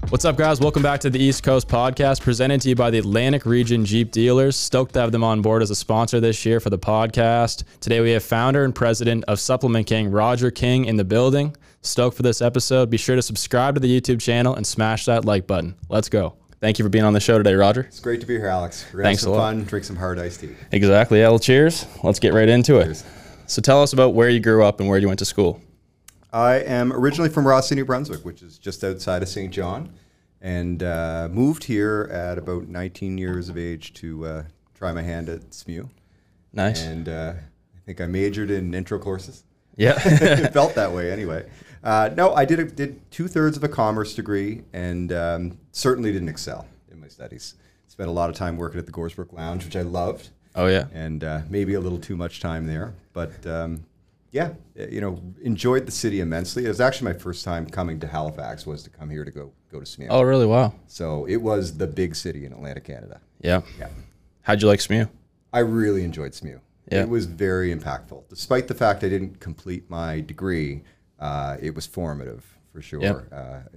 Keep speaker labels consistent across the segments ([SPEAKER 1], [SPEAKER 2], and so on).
[SPEAKER 1] What's up, guys? Welcome back to the East Coast Podcast, presented to you by the Atlantic Region Jeep Dealers. Stoked to have them on board as a sponsor this year for the podcast. Today we have founder and president of Supplement King, Roger King, in the building. Stoked for this episode. Be sure to subscribe to the YouTube channel and smash that like button. Let's go. Thank you for being on the show today, Roger.
[SPEAKER 2] It's great to be here, Alex. We're going to have some fun, drink some hard iced tea.
[SPEAKER 1] Exactly. Yeah, well, cheers. Let's get right into it.
[SPEAKER 2] Cheers.
[SPEAKER 1] So tell us about where you grew up and where you went to school.
[SPEAKER 2] I am originally from Rosslea, New Brunswick, which is just outside of St. John, and moved here at about 19 years of age to try my hand at SMU.
[SPEAKER 1] Nice.
[SPEAKER 2] And I think I majored in intro courses.
[SPEAKER 1] Yeah.
[SPEAKER 2] It felt that way anyway. No, I did 2/3 of a commerce degree and certainly didn't excel in my studies. Spent a lot of time working at the Goresbrook Lounge, which I loved.
[SPEAKER 1] Oh, yeah.
[SPEAKER 2] And maybe a little too much time there. But yeah, enjoyed the city immensely. It was actually my first time coming to Halifax was to come here to go to SMU.
[SPEAKER 1] Oh, really? Wow.
[SPEAKER 2] So it was the big city in Atlantic Canada.
[SPEAKER 1] Yeah.
[SPEAKER 2] Yeah.
[SPEAKER 1] How'd you like SMU?
[SPEAKER 2] I really enjoyed SMU.
[SPEAKER 1] Yeah.
[SPEAKER 2] It was very impactful. Despite the fact I didn't complete my degree, it was formative for sure,
[SPEAKER 1] Yep.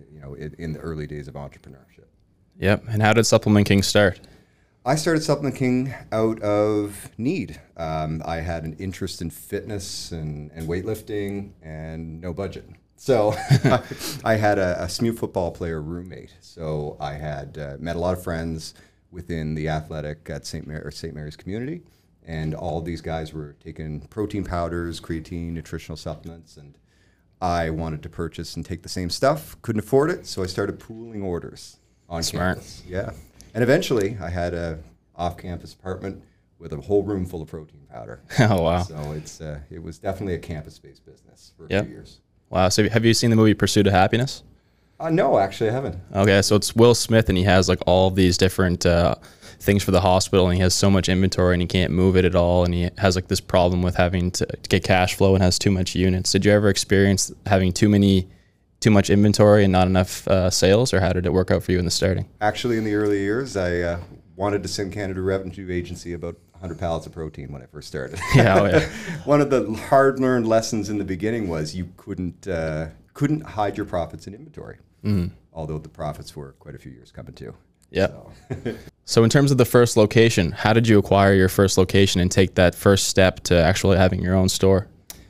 [SPEAKER 2] in the early days of entrepreneurship.
[SPEAKER 1] Yep. And how did Supplement King start?
[SPEAKER 2] I started Supplement King out of need. I had an interest in fitness and weightlifting and no budget. So I had a SMU football player roommate. So I had met a lot of friends within the athletic at St. Mary's community. And all these guys were taking protein powders, creatine, nutritional supplements. And I wanted to purchase and take the same stuff. Couldn't afford it. So I started pooling orders on campus. Yeah. And eventually, I had a off-campus apartment with a whole room full of protein powder.
[SPEAKER 1] Oh, wow.
[SPEAKER 2] So it was definitely a campus-based business for a
[SPEAKER 1] Yep.
[SPEAKER 2] few years.
[SPEAKER 1] Wow. So have you seen the movie Pursuit of Happiness?
[SPEAKER 2] No, actually, I haven't.
[SPEAKER 1] Okay, so it's Will Smith, and he has like all these different things for the hospital, and he has so much inventory, and he can't move it at all, and he has like this problem with having to get cash flow and has too much units. Did you ever experience having too much inventory and not enough sales, or how did it work out for you in the starting?
[SPEAKER 2] Actually, in the early years, I wanted to send Canada Revenue Agency about 100 pallets of protein when I first started.
[SPEAKER 1] Yeah, oh, yeah.
[SPEAKER 2] One of the hard-learned lessons in the beginning was you couldn't hide your profits in inventory, although the profits were quite a few years coming too.
[SPEAKER 1] Yeah. So in terms of the first location, how did you acquire your first location and take that first step to actually having your own store?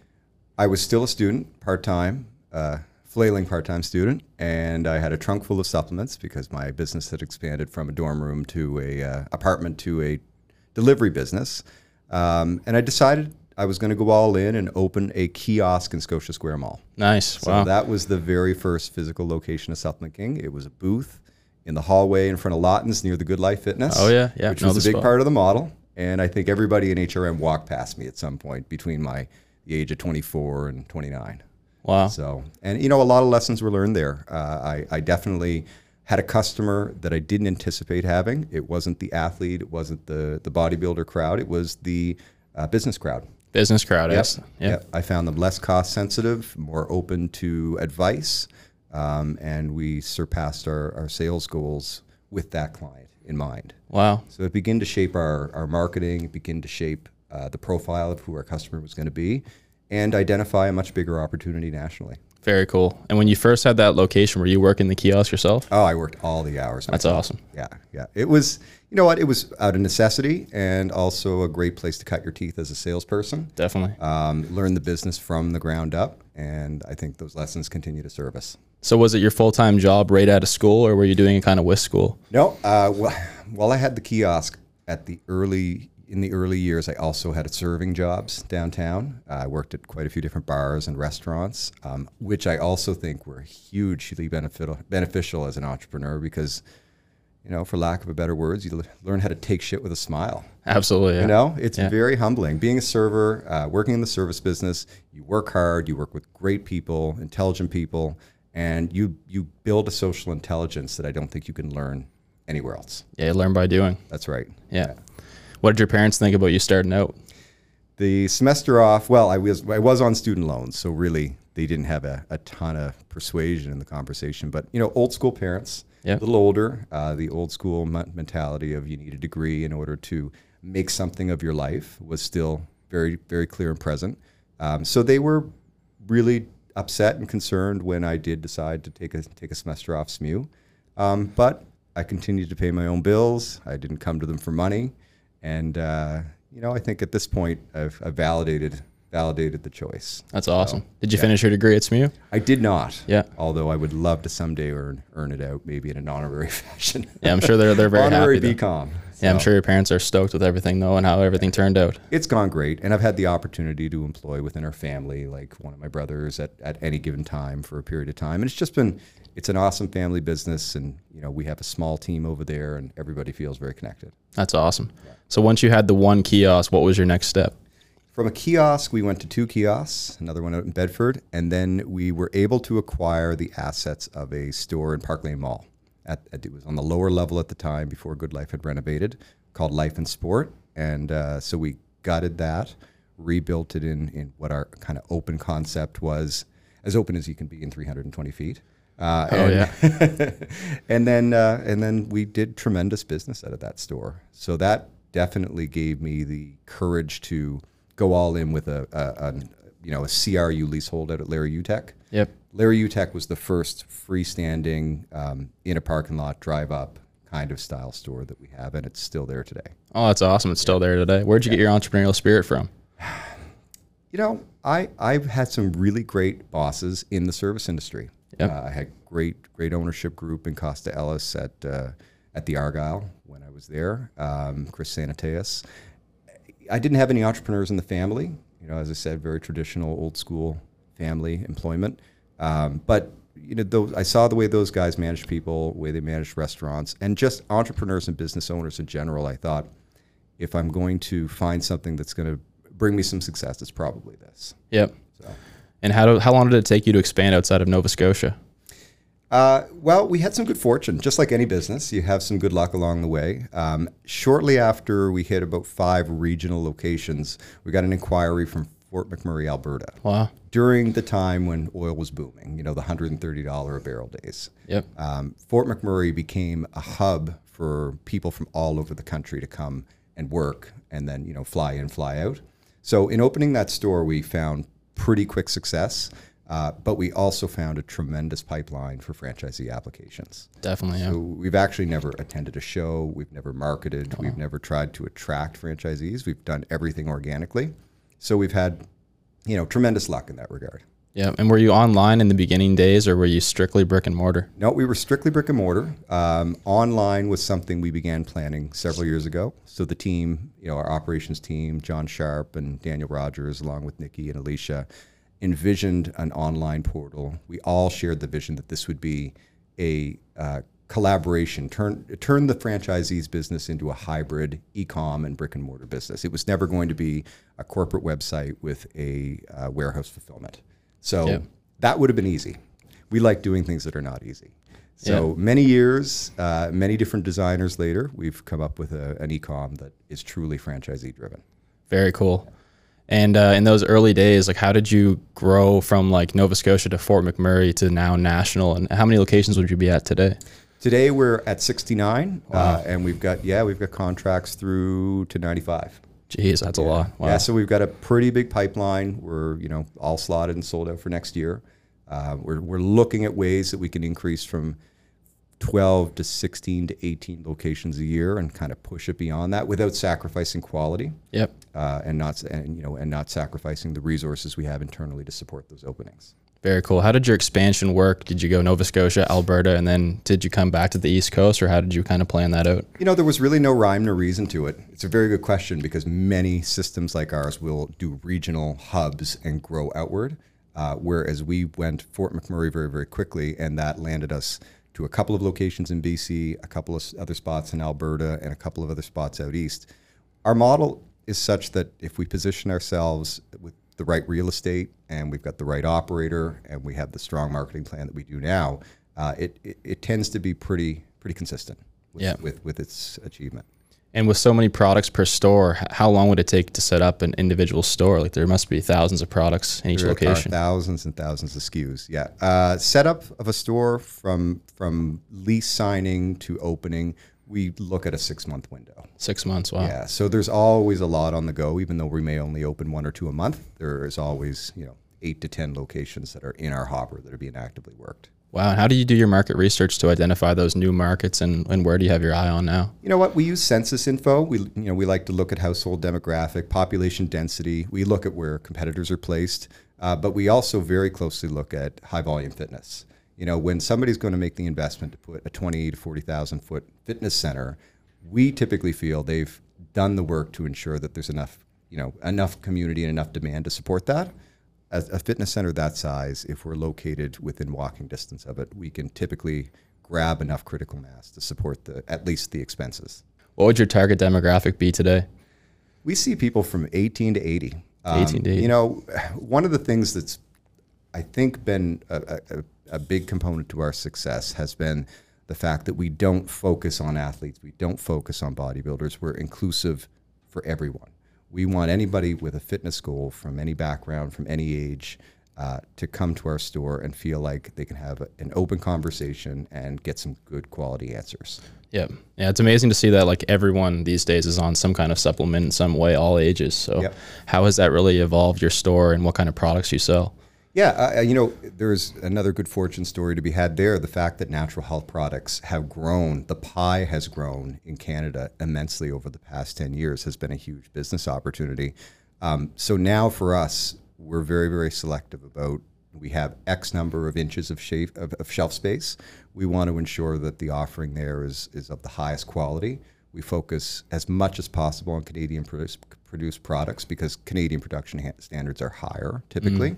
[SPEAKER 2] I was still a student, part-time, flailing part-time student, and I had a trunk full of supplements because my business had expanded from a dorm room to a apartment to a delivery business. And I decided I was going to go all in and open a kiosk in Scotia Square Mall.
[SPEAKER 1] Nice.
[SPEAKER 2] So
[SPEAKER 1] Wow.
[SPEAKER 2] that was the very first physical location of Supplement King. It was a booth in the hallway in front of Lawton's near the Good Life Fitness.
[SPEAKER 1] Oh, yeah. Yeah.
[SPEAKER 2] Which
[SPEAKER 1] Know
[SPEAKER 2] was
[SPEAKER 1] the
[SPEAKER 2] a big
[SPEAKER 1] spot.
[SPEAKER 2] part of the model. And I think everybody in HRM walked past me at some point between the age of 24 and 29.
[SPEAKER 1] Wow.
[SPEAKER 2] So, and a lot of lessons were learned there. I definitely had a customer that I didn't anticipate having. It wasn't the athlete. It wasn't the bodybuilder crowd. It was the business crowd.
[SPEAKER 1] Business crowd. Yes. Yeah.
[SPEAKER 2] Yep. I found them less cost sensitive, more open to advice, and we surpassed our sales goals with that client in mind.
[SPEAKER 1] Wow.
[SPEAKER 2] So it began to shape our marketing, it began to shape the profile of who our customer was going to be, and identify a much bigger opportunity nationally.
[SPEAKER 1] Very cool. And when you first had that location, were you working the kiosk yourself?
[SPEAKER 2] Oh, I worked all the hours.
[SPEAKER 1] That's
[SPEAKER 2] myself.
[SPEAKER 1] awesome.
[SPEAKER 2] Yeah. It was, you know what? It was out of necessity and also a great place to cut your teeth as a salesperson.
[SPEAKER 1] Definitely.
[SPEAKER 2] Learn the business from the ground up, and I think those lessons continue to serve us.
[SPEAKER 1] So was it your full-time job right out of school, or were you doing it kind of with school?
[SPEAKER 2] No, while I had the kiosk in the early years, I also had serving jobs downtown. I worked at quite a few different bars and restaurants, which I also think were hugely beneficial as an entrepreneur because, for lack of a better words, you learn how to take shit with a smile.
[SPEAKER 1] Absolutely. Yeah.
[SPEAKER 2] It's very humbling. Being a server, working in the service business, you work hard, you work with great people, intelligent people, and you build a social intelligence that I don't think you can learn anywhere else.
[SPEAKER 1] Yeah, you learn by doing.
[SPEAKER 2] That's right.
[SPEAKER 1] Yeah. What did your parents think about you starting out?
[SPEAKER 2] The semester off, well, I was on student loans, so really they didn't have a ton of persuasion in the conversation. But, old school parents, a little older, the old school mentality of you need a degree in order to make something of your life was still very, very clear and present. So they were really upset and concerned when I did decide to take a semester off SMU. But I continued to pay my own bills. I didn't come to them for money. And, I think at this point I've validated the choice.
[SPEAKER 1] That's awesome. Did you finish your degree at SMU?
[SPEAKER 2] I did not.
[SPEAKER 1] Yeah.
[SPEAKER 2] Although I would love to someday earn it out, maybe in an honorary fashion.
[SPEAKER 1] Yeah, I'm sure they're very
[SPEAKER 2] honorary
[SPEAKER 1] happy.
[SPEAKER 2] BCom.
[SPEAKER 1] Yeah, I'm sure your parents are stoked with everything though and how everything turned out.
[SPEAKER 2] It's gone great, and I've had the opportunity to employ within our family, like one of my brothers at any given time for a period of time, and it's an awesome family business, and we have a small team over there, and everybody feels very connected.
[SPEAKER 1] That's awesome. Yeah. So once you had the one kiosk, what was your next step?
[SPEAKER 2] From a kiosk, we went to 2 kiosks, another one out in Bedford, and then we were able to acquire the assets of a store in Park Lane Mall. It was on the lower level at the time before Good Life had renovated, called Life and Sport. And so we gutted that, rebuilt it in what our kind of open concept was, as open as you can be in 320 feet.
[SPEAKER 1] Yeah.
[SPEAKER 2] And then we did tremendous business out of that store. So that definitely gave me the courage to go all in with a CRU leasehold out at Larry UTech.
[SPEAKER 1] Yep.
[SPEAKER 2] Larry UTech was the first freestanding in a parking lot, drive up kind of style store that we have, and it's still there today.
[SPEAKER 1] Oh, that's awesome. It's still there today. Where'd you get your entrepreneurial spirit from?
[SPEAKER 2] I've had some really great bosses in the service industry.
[SPEAKER 1] Yep.
[SPEAKER 2] I had great ownership group in Costa Ellis at the Argyle when I was there, Chris Sanateas. I didn't have any entrepreneurs in the family. As I said, very traditional, old school family employment. But I saw the way those guys managed people, the way they managed restaurants, and just entrepreneurs and business owners in general. I thought, if I'm going to find something that's going to bring me some success, it's probably this.
[SPEAKER 1] Yep.
[SPEAKER 2] So.
[SPEAKER 1] And how long did it take you to expand outside of Nova Scotia?
[SPEAKER 2] Well, we had some good fortune. Just like any business, you have some good luck along the way. Shortly after we hit about 5 regional locations, we got an inquiry from Fort McMurray, Alberta.
[SPEAKER 1] Wow.
[SPEAKER 2] During the time when oil was booming, the $130 a barrel days.
[SPEAKER 1] Yep.
[SPEAKER 2] Fort McMurray became a hub for people from all over the country to come and work and then, fly in, fly out. So in opening that store, we found pretty quick success. But we also found a tremendous pipeline for franchisee applications.
[SPEAKER 1] Definitely, yeah.
[SPEAKER 2] So we've actually never attended a show. We've never marketed.
[SPEAKER 1] Oh.
[SPEAKER 2] We've never tried to attract franchisees. We've done everything organically. So we've had, tremendous luck in that regard.
[SPEAKER 1] Yeah. And were you online in the beginning days, or were you strictly brick and mortar?
[SPEAKER 2] No, we were strictly brick and mortar. Online was something we began planning several years ago. So the team, our operations team, John Sharp and Daniel Rogers, along with Nikki and Alicia, envisioned an online portal. We all shared the vision that this would be a collaboration, turn the franchisee's business into a hybrid e-com and brick and mortar business. It was never going to be a corporate website with a warehouse fulfillment. So that would have been easy. We like doing things that are not easy. So many years, many different designers later, we've come up with an e-com that is truly franchisee driven.
[SPEAKER 1] Very cool. And in those early days, how did you grow from Nova Scotia to Fort McMurray to now national? And how many locations would you be at today?
[SPEAKER 2] Today we're at 69,
[SPEAKER 1] Wow.
[SPEAKER 2] and we've got contracts through to 95.
[SPEAKER 1] Jeez, that's a lot. Wow.
[SPEAKER 2] Yeah, so we've got a pretty big pipeline. We're all slotted and sold out for next year. We're looking at ways that we can increase from 12 to 16 to 18 locations a year and kind of push it beyond that without sacrificing quality.
[SPEAKER 1] Yep.
[SPEAKER 2] And not sacrificing the resources we have internally to support those openings.
[SPEAKER 1] Very cool. How did your expansion work? Did you go Nova Scotia, Alberta, and then did you come back to the East Coast, or how did you kind of plan that out?
[SPEAKER 2] There was really no rhyme nor reason to it. It's a very good question because many systems like ours will do regional hubs and grow outward, whereas we went Fort McMurray very, very quickly, and that landed us to a couple of locations in BC, a couple of other spots in Alberta, and a couple of other spots out east. Our model is such that if we position ourselves with the right real estate and we've got the right operator and we have the strong marketing plan that we do now, it tends to be pretty consistent with its achievement.
[SPEAKER 1] And with so many products per store, how long would it take to set up an individual store? There must be thousands of products in each location.
[SPEAKER 2] Thousands and thousands of SKUs. Yeah. Setup of a store from lease signing to opening, we look at a 6-month window.
[SPEAKER 1] 6 months. Wow.
[SPEAKER 2] Yeah. So there's always a lot on the go, even though we may only open 1 or 2 a month. There is always 8 to 10 locations that are in our hopper that are being actively worked.
[SPEAKER 1] Wow. And how do you do your market research to identify those new markets, and where do you have your eye on now?
[SPEAKER 2] You know what? We use census info. We like to look at household demographic, population density. We look at where competitors are placed, but we also very closely look at high volume fitness. When somebody's going to make the investment to put a 20 to 40,000 foot fitness center, we typically feel they've done the work to ensure that there's enough community and enough demand to support that. As a fitness center that size, if we're located within walking distance of it, we can typically grab enough critical mass to support at least the expenses.
[SPEAKER 1] What would your target demographic be today?
[SPEAKER 2] We see people from 18 to 80.
[SPEAKER 1] 18 to 80.
[SPEAKER 2] One of the things that's, I think, been a big component to our success has been the fact that we don't focus on athletes. We don't focus on bodybuilders. We're inclusive for everyone. We want anybody with a fitness goal from any background, from any age, to come to our store and feel like they can have an open conversation and get some good quality answers.
[SPEAKER 1] Yeah. It's amazing to see that like everyone these days is on some kind of supplement in some way, all ages. So how has that really evolved your store and what kind of products you sell?
[SPEAKER 2] Yeah, there's another good fortune story to be had there. The fact that natural health products have grown, the pie has grown in Canada immensely over the past 10 years has been a huge business opportunity. So now for us, we're very, very selective about, we have X number of inches of shelf space. We want to ensure that the offering there is of the highest quality. We focus as much as possible on Canadian produced products because Canadian production standards are higher typically.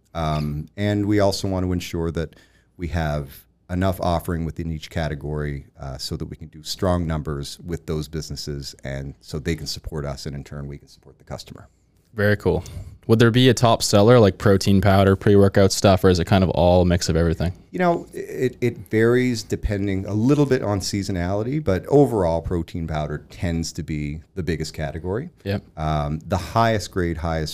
[SPEAKER 2] And we also want to ensure that we have enough offering within each category so that we can do strong numbers with those businesses and so they can support us and in turn we can support the customer.
[SPEAKER 1] Very cool. Would there be a top seller like protein powder, pre-workout stuff, or is it kind of all a mix of everything?
[SPEAKER 2] It varies depending a little bit on seasonality, but overall protein powder tends to be the biggest category.
[SPEAKER 1] Yep.
[SPEAKER 2] The highest grade,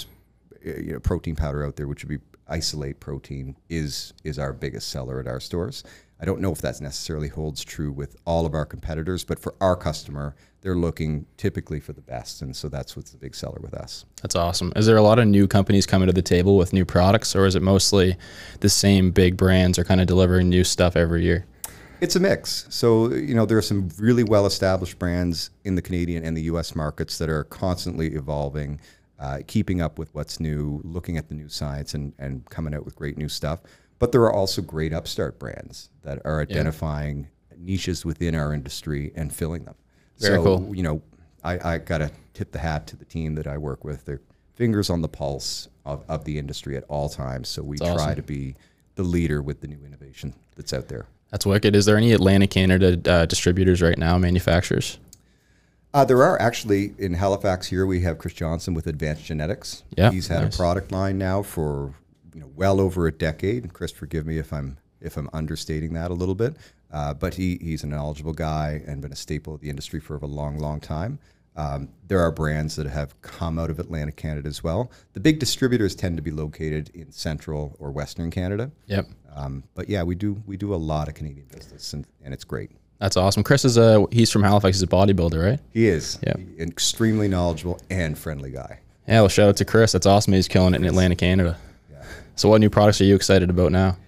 [SPEAKER 2] protein powder out there, which would be isolate protein, is our biggest seller at our stores. I don't know if that necessarily holds true with all of our competitors, but for our customer, they're looking typically for the best, and so that's what's the big seller with us.
[SPEAKER 1] That's awesome. Is there a lot of new companies coming to the table with new products, or is it mostly the same big brands are kind of delivering new stuff every year?
[SPEAKER 2] It's a mix. So, there are some really well-established brands in the Canadian and the U.S. markets that are constantly evolving, keeping up with what's new, looking at the new science and coming out with great new stuff. But there are also great upstart brands that are identifying niches within our industry and filling them.
[SPEAKER 1] Very cool.
[SPEAKER 2] I got to tip the hat to the team that I work with. They're fingers on the pulse of the industry at all times. So we try to be the leader with the new innovation that's out there.
[SPEAKER 1] That's wicked. Is there any Atlantic Canada distributors right now, manufacturers?
[SPEAKER 2] There are actually in Halifax here. We have Chris Johnson with Advanced Genetics.
[SPEAKER 1] Yeah,
[SPEAKER 2] he's had a product line now for well over a decade. And Chris, forgive me if I'm understating that a little bit, but he's a knowledgeable guy and been a staple of the industry for a long, long time. There are brands that have come out of Atlantic Canada as well. The big distributors tend to be located in central or western Canada.
[SPEAKER 1] Yep.
[SPEAKER 2] But yeah, we do a lot of Canadian business, and it's great.
[SPEAKER 1] That's awesome. Chris he's from Halifax. He's a bodybuilder, right?
[SPEAKER 2] He is.
[SPEAKER 1] Yeah.
[SPEAKER 2] Extremely knowledgeable and friendly guy.
[SPEAKER 1] Yeah, well, shout out to Chris. That's awesome. He's killing it in Atlantic Canada. Yeah. So what new products are you excited about now?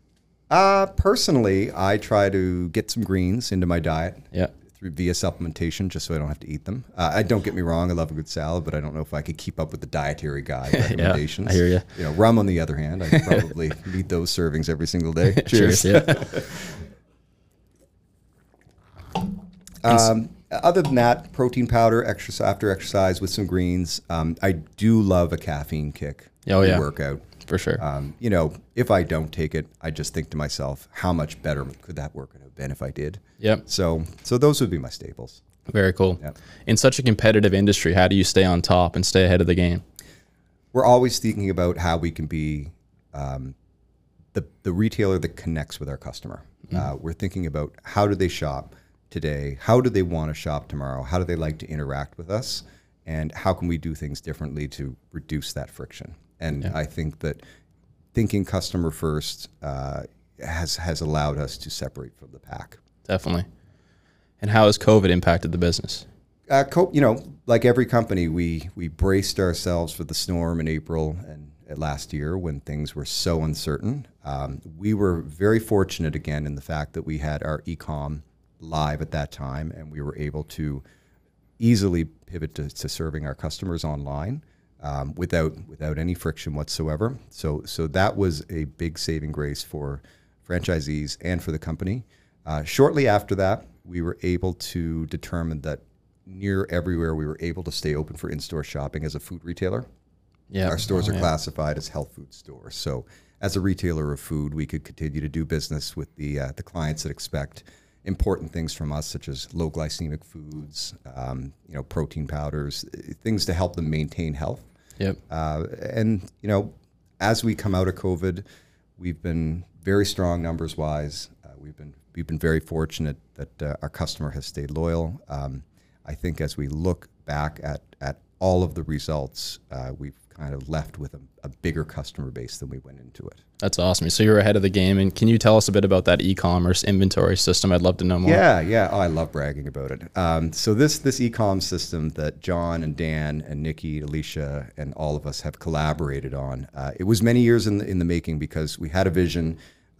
[SPEAKER 2] Personally, I try to get some greens into my diet.
[SPEAKER 1] Yeah.
[SPEAKER 2] Via supplementation, just so I don't have to eat them. I don't get me wrong, I love a good salad, but I don't know if I could keep up with the dietary guide recommendations.
[SPEAKER 1] Yeah, I hear you.
[SPEAKER 2] Rum on the other hand, I could probably eat those servings every single day. Cheers.
[SPEAKER 1] Yeah.
[SPEAKER 2] Other than that, protein powder, after exercise with some greens. I do love a caffeine kick.
[SPEAKER 1] Oh yeah,
[SPEAKER 2] workout
[SPEAKER 1] for sure.
[SPEAKER 2] If I don't take it, I just think to myself, how much better could that workout have been if I did?
[SPEAKER 1] Yep.
[SPEAKER 2] So those would be my staples.
[SPEAKER 1] Very cool.
[SPEAKER 2] Yep.
[SPEAKER 1] In such a competitive industry, how do you stay on top and stay ahead of the game?
[SPEAKER 2] We're always thinking about how we can be the retailer that connects with our customer. We're thinking about how do they shop today? How do they want to shop tomorrow? How do they like to interact with us? And how can we do things differently to reduce that friction? And I think that thinking customer first has allowed us to separate from the pack.
[SPEAKER 1] Definitely. And how has COVID impacted the business?
[SPEAKER 2] Like every company, we braced ourselves for the storm in April last year when things were so uncertain. We were very fortunate again in the fact that we had our e-com live at that time, and we were able to easily pivot to serving our customers online without any friction whatsoever. So that was a big saving grace for franchisees and for the company. Shortly after that, we were able to determine that near everywhere we were able to stay open for in-store shopping as a food retailer.
[SPEAKER 1] Yeah,
[SPEAKER 2] our stores are classified as health food stores. So as a retailer of food, we could continue to do business with the clients that expect important things from us, such as low glycemic foods, protein powders, things to help them maintain health.
[SPEAKER 1] Yep.
[SPEAKER 2] And as we come out of COVID, we've been very strong numbers wise. We've been very fortunate that our customer has stayed loyal. I think as we look back at all of the results, we've kind of left with a bigger customer base than we went into it.
[SPEAKER 1] That's awesome. So you're ahead of the game. And can you tell us a bit about that e-commerce inventory system? I'd love to know more.
[SPEAKER 2] Yeah. Oh, I love bragging about it. So this e-com system that John and Dan and Nikki, Alicia, and all of us have collaborated on, it was many years in the making because we had a vision.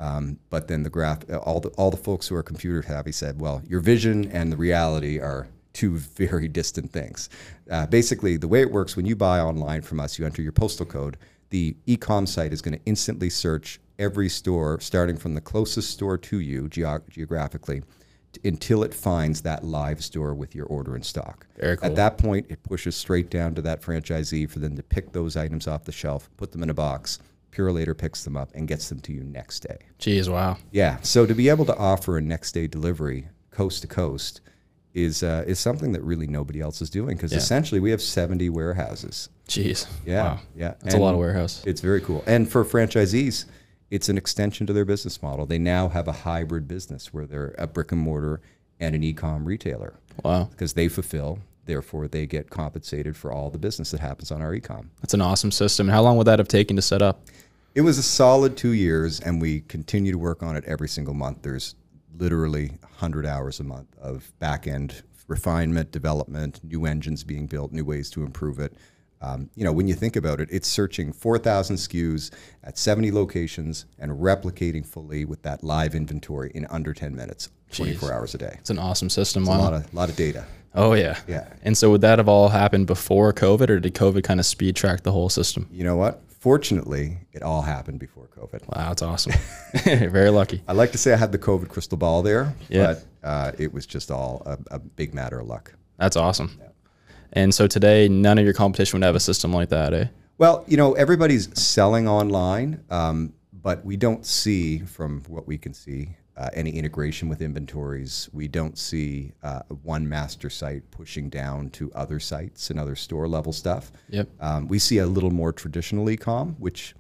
[SPEAKER 2] But then all the folks who are computer savvy said, well, your vision and the reality are two very distant things. Basically, the way it works, when you buy online from us, you enter your postal code. The e-com site is going to instantly search every store, starting from the closest store to you geographically, until it finds that live store with your order in stock.
[SPEAKER 1] Very cool.
[SPEAKER 2] At that point, it pushes straight down to that franchisee for them to pick those items off the shelf, put them in a box. Purolator picks them up and gets them to you next day.
[SPEAKER 1] Jeez, wow.
[SPEAKER 2] Yeah, so to be able to offer a next day delivery coast to coast is something that really nobody else is doing, because essentially we have 70 warehouses.
[SPEAKER 1] Jeez.
[SPEAKER 2] Yeah.
[SPEAKER 1] Wow.
[SPEAKER 2] Yeah.
[SPEAKER 1] That's a lot of warehouse.
[SPEAKER 2] It's very cool. And for franchisees, it's an extension to their business model. They now have a hybrid business where they're a brick and mortar and an e-com retailer.
[SPEAKER 1] Wow.
[SPEAKER 2] Because they fulfill, therefore they get compensated for all the business that happens on our e-com.
[SPEAKER 1] That's an awesome system. How long would that have taken to set up?
[SPEAKER 2] It was a solid 2 years, and we continue to work on it every single month. There's literally 100 hours a month of back-end refinement, development, new engines being built, new ways to improve it. When you think about it, it's searching 4,000 SKUs at 70 locations and replicating fully with that live inventory in under 10 minutes, 24 hours a day.
[SPEAKER 1] It's an awesome system.
[SPEAKER 2] It's
[SPEAKER 1] Wow.
[SPEAKER 2] a lot of data.
[SPEAKER 1] Oh, yeah.
[SPEAKER 2] Yeah.
[SPEAKER 1] And so would that have all happened before COVID, or did COVID kind of speed track the whole system?
[SPEAKER 2] You know what? Fortunately, it all happened before COVID.
[SPEAKER 1] Wow, that's awesome. Very lucky.
[SPEAKER 2] I like to say I had the COVID crystal ball there,
[SPEAKER 1] Yeah.
[SPEAKER 2] but it was just all a big matter of luck.
[SPEAKER 1] That's awesome. Yeah. And so today, none of your competition would have a system like that, eh?
[SPEAKER 2] Well, everybody's selling online, but we don't see, from what we can see, any integration with inventories. We don't see one master site pushing down to other sites and other store level stuff.
[SPEAKER 1] Yep.
[SPEAKER 2] We see a little more traditional e-com, which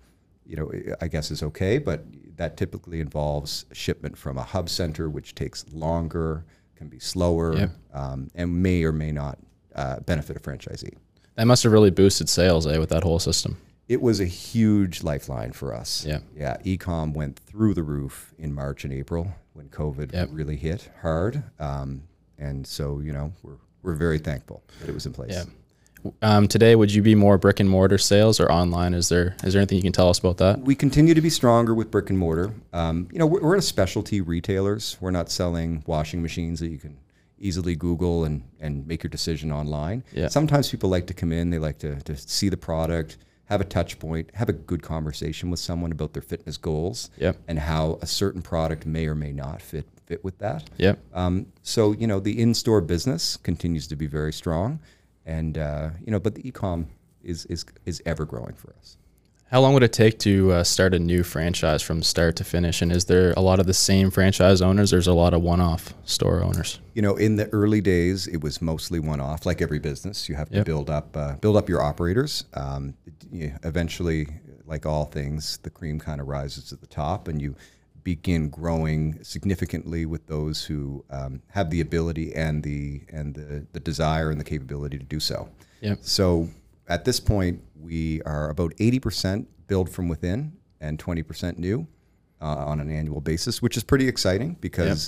[SPEAKER 2] I guess is okay, but that typically involves shipment from a hub center, which takes longer, can be slower,
[SPEAKER 1] Yep.
[SPEAKER 2] And may or may not benefit a franchisee.
[SPEAKER 1] That must have really boosted sales, with that whole system.
[SPEAKER 2] It was a huge lifeline for us.
[SPEAKER 1] Yeah.
[SPEAKER 2] Yeah. E-com went through the roof in March and April when COVID really hit hard. And so, we're very thankful that it was in place.
[SPEAKER 1] Yeah. Today, would you be more brick and mortar sales or online? Is there anything you can tell us about that?
[SPEAKER 2] We continue to be stronger with brick and mortar. We're in a specialty retailers. We're not selling washing machines that you can easily Google and make your decision online.
[SPEAKER 1] Yeah.
[SPEAKER 2] Sometimes people like to come in, they like to see the product, have a touch point, have a good conversation with someone about their fitness goals,
[SPEAKER 1] Yep.
[SPEAKER 2] and how a certain product may or may not fit with that.
[SPEAKER 1] Yep.
[SPEAKER 2] So the in-store business continues to be very strong, and but the e-com is ever growing for us.
[SPEAKER 1] How long would it take to start a new franchise from start to finish? And is there a lot of the same franchise owners? There's a lot of one-off store owners.
[SPEAKER 2] In the early days, it was mostly one-off. Like every business, you have to build up your operators. Eventually, like all things, the cream kind of rises to the top, and you begin growing significantly with those who have the ability and the desire and the capability to do so.
[SPEAKER 1] Yep.
[SPEAKER 2] So at this point, we are about 80% build from within and 20% new on an annual basis, which is pretty exciting because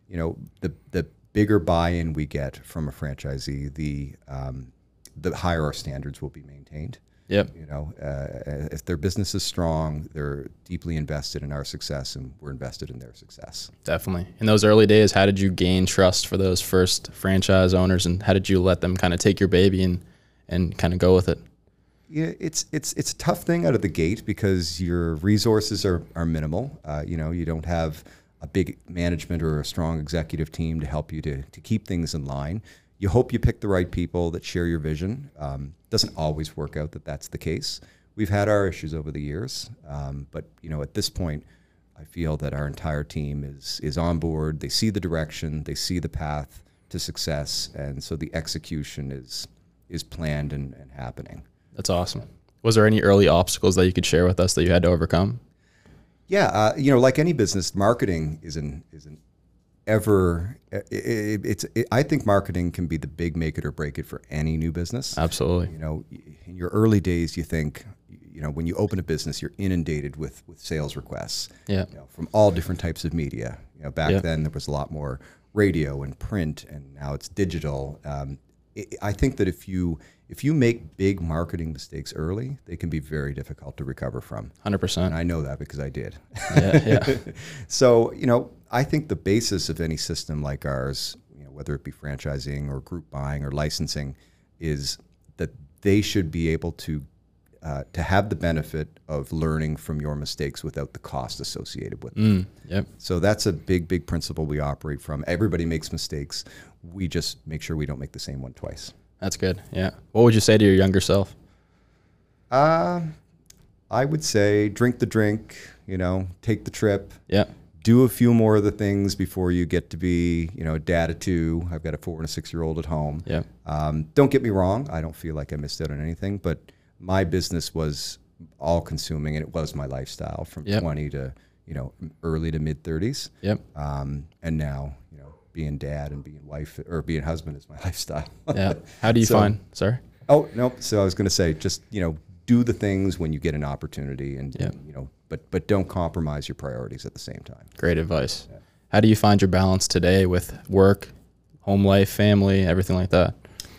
[SPEAKER 2] the bigger buy-in we get from a franchisee, the higher our standards will be maintained.
[SPEAKER 1] Yep.
[SPEAKER 2] You know, if their business is strong, they're deeply invested in our success, and we're invested in their success.
[SPEAKER 1] Definitely. In those early days, how did you gain trust for those first franchise owners, and how did you let them kind of take your baby and kind of go with it?
[SPEAKER 2] Yeah, it's a tough thing out of the gate because your resources are minimal. You know, you don't have a big management or a strong executive team to help you to keep things in line. You hope you pick the right people that share your vision. Doesn't always work out that that's the case. We've had our issues over the years, but you know, at this point, I feel that our entire team is on board. They see the direction, they see the path to success, and so the execution is planned and happening.
[SPEAKER 1] That's awesome. Was there any early obstacles that you could share with us that you had to overcome?
[SPEAKER 2] Yeah, you know, like any business, marketing isn't ever. I think marketing can be the big make it or break it for any new business.
[SPEAKER 1] Absolutely.
[SPEAKER 2] You know, in your early days, you think, you know, when you open a business, you're inundated with sales requests.
[SPEAKER 1] Yeah.
[SPEAKER 2] You know, from all different types of media. You know, back
[SPEAKER 1] Yeah.
[SPEAKER 2] then there was a lot more radio and print, and now it's digital. I think that if you make big marketing mistakes early, they can be very difficult to recover from.
[SPEAKER 1] 100%.
[SPEAKER 2] And I know that because I did.
[SPEAKER 1] Yeah.
[SPEAKER 2] So, you know, I think the basis of any system like ours, you know, whether it be franchising or group buying or licensing, is that they should be able to have the benefit of learning from your mistakes without the cost associated with them.
[SPEAKER 1] Yep.
[SPEAKER 2] So that's a big principle we operate from. Everybody makes mistakes. We just make sure we don't make the same one twice.
[SPEAKER 1] That's good. Yeah. What would you say to your younger self?
[SPEAKER 2] I would say drink the drink, you know, take the trip.
[SPEAKER 1] Yeah.
[SPEAKER 2] Do a few more of the things before you get to be, you know, a dad of two. I've got a 4 and a 6-year-old at home.
[SPEAKER 1] Yeah.
[SPEAKER 2] Don't get me wrong. I don't feel like I missed out on anything, but my business was all consuming, and it was my lifestyle from
[SPEAKER 1] Yep.
[SPEAKER 2] 20 to, you know, early to mid 30s.
[SPEAKER 1] Yep.
[SPEAKER 2] And now, you know, being dad and being wife or being husband is my lifestyle.
[SPEAKER 1] Yeah. How do you find? Sorry.
[SPEAKER 2] Oh, no. So I was going to say, just, you know, do the things when you get an opportunity, and,
[SPEAKER 1] Yeah.
[SPEAKER 2] you know, but don't compromise your priorities at the same time.
[SPEAKER 1] Great advice. Yeah. How do you find your balance today with work, home life, family, everything like that?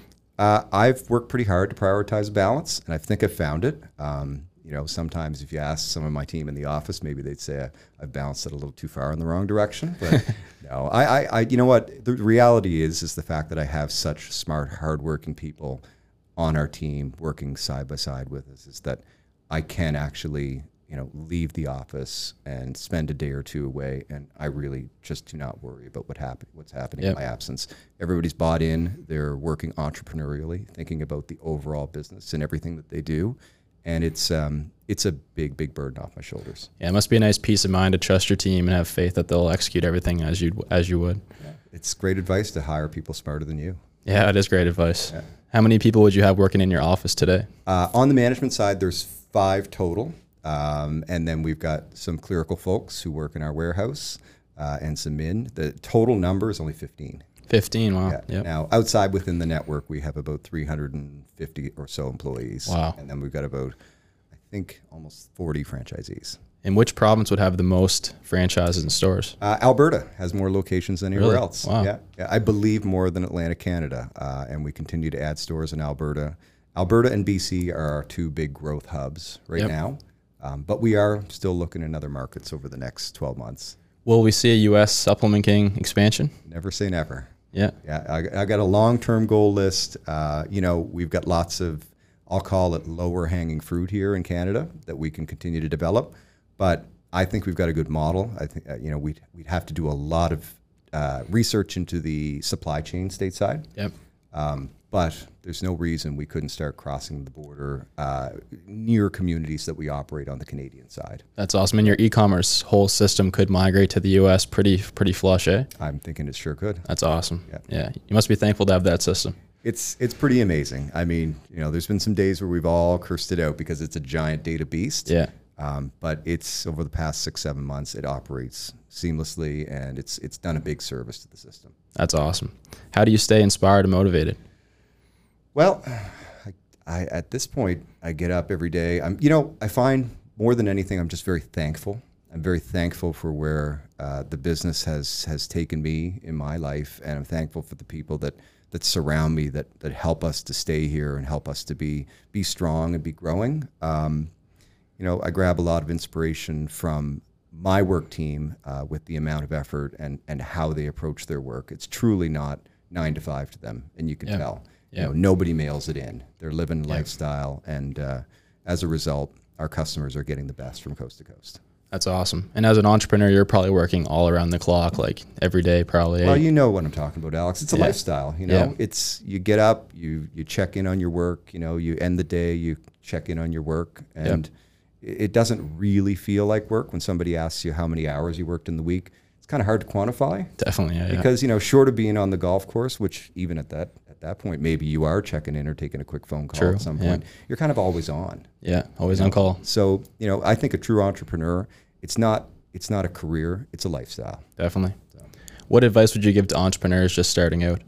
[SPEAKER 2] I've worked pretty hard to prioritize balance, and I think I've found it. You know, sometimes if you ask some of my team in the office, maybe they'd say I've balanced it a little too far in the wrong direction. But no, I you know what? The reality is the fact that I have such smart, hardworking people on our team working side by side with us is that I can actually, you know, leave the office and spend a day or two away, and I really just do not worry about what's happening
[SPEAKER 1] Yep.
[SPEAKER 2] in my absence. Everybody's bought in. They're working entrepreneurially, thinking about the overall business and everything that they do, and it's a big burden off my shoulders.
[SPEAKER 1] Yeah, it must be a nice peace of mind to trust your team and have faith that they'll execute everything as you would.
[SPEAKER 2] Yeah. It's great advice to hire people smarter than you.
[SPEAKER 1] Yeah, it is great advice.
[SPEAKER 2] Yeah.
[SPEAKER 1] How many people would you have working in your office today?
[SPEAKER 2] On the management side, there's 5 total. And then we've got some clerical folks who work in our warehouse and some in. The total number is only 15.
[SPEAKER 1] 15, wow.
[SPEAKER 2] Yeah.
[SPEAKER 1] Yep.
[SPEAKER 2] Now, outside within the network, we have about 350 or so employees.
[SPEAKER 1] Wow.
[SPEAKER 2] And then we've got about, I think, almost 40 franchisees.
[SPEAKER 1] And which province would have the most franchises and stores?
[SPEAKER 2] Alberta has more locations than anywhere
[SPEAKER 1] Really?
[SPEAKER 2] else.
[SPEAKER 1] Wow.
[SPEAKER 2] Yeah, I believe more than Atlantic Canada. And we continue to add stores in Alberta. Alberta and BC are our 2 big growth hubs right
[SPEAKER 1] Yep.
[SPEAKER 2] now. But we are still looking in other markets over the next 12 months.
[SPEAKER 1] Will we see a U.S. Supplement King expansion?
[SPEAKER 2] Never say never.
[SPEAKER 1] Yeah.
[SPEAKER 2] Yeah, I got a long-term goal list. You know, we've got lots of, I'll call it lower hanging fruit here in Canada that we can continue to develop. But I think we've got a good model. I think, you know, we'd have to do a lot of research into the supply chain stateside.
[SPEAKER 1] Yep.
[SPEAKER 2] But there's no reason we couldn't start crossing the border near communities that we operate on the Canadian side.
[SPEAKER 1] That's awesome. And your e-commerce whole system could migrate to the U.S. pretty flush, eh?
[SPEAKER 2] I'm thinking it sure could.
[SPEAKER 1] That's awesome.
[SPEAKER 2] Yeah.
[SPEAKER 1] Yeah. You must be thankful to have that system.
[SPEAKER 2] It's pretty amazing. I mean, you know, there's been some days where we've all cursed it out because it's a giant data beast.
[SPEAKER 1] Yeah.
[SPEAKER 2] But it's over the past 6-7 months, it operates seamlessly, and it's done a big service to the system.
[SPEAKER 1] That's awesome. How do you stay inspired and motivated?
[SPEAKER 2] Well, I at this point, I get up every day. You know, I find more than anything, I'm just very thankful. I'm very thankful for where the business has taken me in my life, and I'm thankful for the people that surround me that help us to stay here and help us to be strong and be growing. I grab a lot of inspiration from my work team with the amount of effort and how they approach their work. It's truly not 9 to 5 to them, and you can tell. Nobody mails it in. They're living lifestyle, and as a result, our customers are getting the best from coast to coast.
[SPEAKER 1] That's awesome. And as an entrepreneur, you're probably working all around the clock, like every day, probably.
[SPEAKER 2] Well, you know what I'm talking about, Alex. It's a lifestyle. It's you get up, you check in on your work. You end the day, you check in on your work, and it doesn't really feel like work when somebody asks you how many hours you worked in the week. It's kind of hard to quantify.
[SPEAKER 1] Definitely,
[SPEAKER 2] because short of being on the golf course, which even at that point maybe you are checking in or taking a quick phone call at some point. You're kind of always on.
[SPEAKER 1] Yeah, always on call.
[SPEAKER 2] So I think a true entrepreneur, it's not a career, it's a lifestyle.
[SPEAKER 1] Definitely. So. What advice would you give to entrepreneurs just starting out?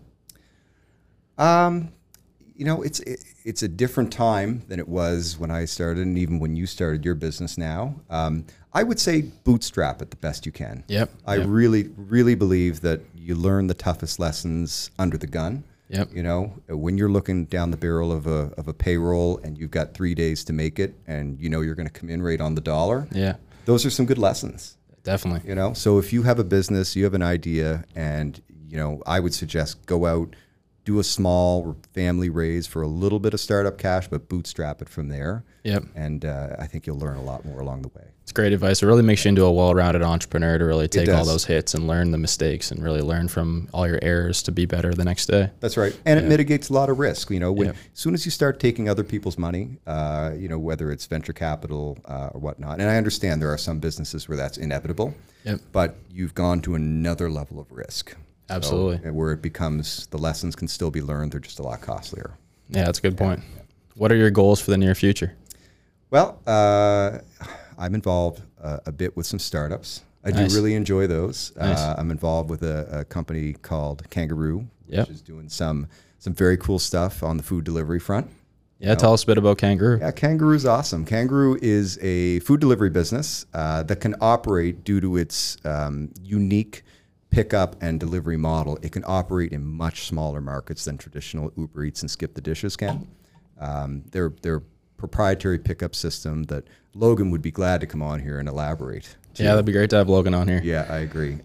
[SPEAKER 2] It's a different time than it was when I started, and even when you started your business now. I would say bootstrap it the best you can. I really, really believe that you learn the toughest lessons under the gun. When you're looking down the barrel of a payroll and you've got 3 days to make it, and you're going to come in right on the dollar. Those are some good lessons.
[SPEAKER 1] Definitely.
[SPEAKER 2] So if you have a business, you have an idea, and I would suggest go out, do a small family raise for a little bit of startup cash, but bootstrap it from there. And I think you'll learn a lot more along the way.
[SPEAKER 1] It's great advice. It really makes you into a well-rounded entrepreneur to really take all those hits and learn the mistakes and really learn from all your errors to be better the next day.
[SPEAKER 2] That's right. And it mitigates a lot of risk. As soon as you start taking other people's money, whether it's venture capital or whatnot, and I understand there are some businesses where that's inevitable, but you've gone to another level of risk.
[SPEAKER 1] Absolutely.
[SPEAKER 2] So, where it becomes, the lessons can still be learned, they're just a lot costlier.
[SPEAKER 1] Yeah, that's a good point. What are your goals for the near future?
[SPEAKER 2] Well, I'm involved a bit with some startups. I do really enjoy those. I'm involved with a company called Kangaroo, which is doing some very cool stuff on the food delivery front.
[SPEAKER 1] Tell us a bit about Kangaroo.
[SPEAKER 2] Yeah, Kangaroo's awesome. Kangaroo is a food delivery business that can operate, due to its unique pickup and delivery model. It can operate in much smaller markets than traditional Uber Eats and Skip the Dishes can. They're proprietary pickup system that Logan would be glad to come on here and elaborate.
[SPEAKER 1] Yeah, that'd be great to have Logan on here.
[SPEAKER 2] Yeah, I agree.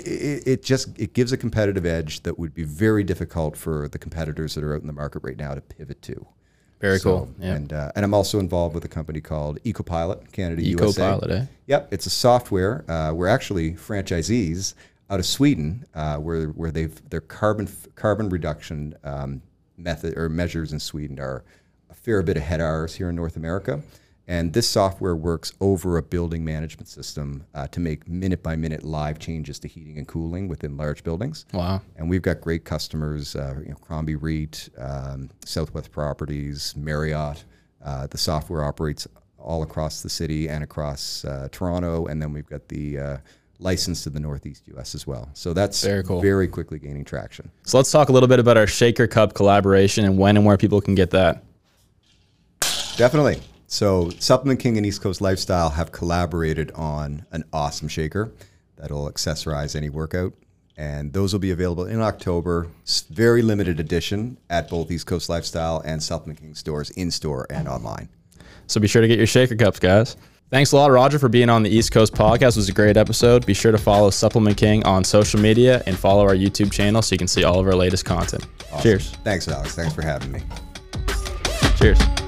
[SPEAKER 2] It gives a competitive edge that would be very difficult for the competitors that are out in the market right now to pivot to.
[SPEAKER 1] Very cool. Yeah.
[SPEAKER 2] And I'm also involved with a company called EcoPilot, Canada, USA.
[SPEAKER 1] EcoPilot,
[SPEAKER 2] Yep, it's a software. We're actually franchisees out of Sweden, where their carbon reduction method or measures in Sweden are a fair bit ahead of ours here in North America. And this software works over a building management system to make minute-by-minute live changes to heating and cooling within large buildings.
[SPEAKER 1] Wow.
[SPEAKER 2] And we've got great customers, Crombie REIT, Southwest Properties, Marriott. The software operates all across the city and across Toronto, and then we've got the license to the Northeast U.S. as well. So that's
[SPEAKER 1] very cool.
[SPEAKER 2] Very quickly gaining traction.
[SPEAKER 1] So let's talk a little bit about our Shaker Cup collaboration and when and where people can get that.
[SPEAKER 2] Definitely. So Supplement King and East Coast Lifestyle have collaborated on an awesome shaker that'll accessorize any workout. And those will be available in October. Very limited edition at both East Coast Lifestyle and Supplement King stores, in-store and online.
[SPEAKER 1] So be sure to get your Shaker Cups, guys. Thanks a lot, Roger, for being on the East Coast Podcast. It was a great episode. Be sure to follow Supplement King on social media and follow our YouTube channel so you can see all of our latest content.
[SPEAKER 2] Awesome.
[SPEAKER 1] Cheers.
[SPEAKER 2] Thanks, Alex. Thanks for having me.
[SPEAKER 1] Cheers.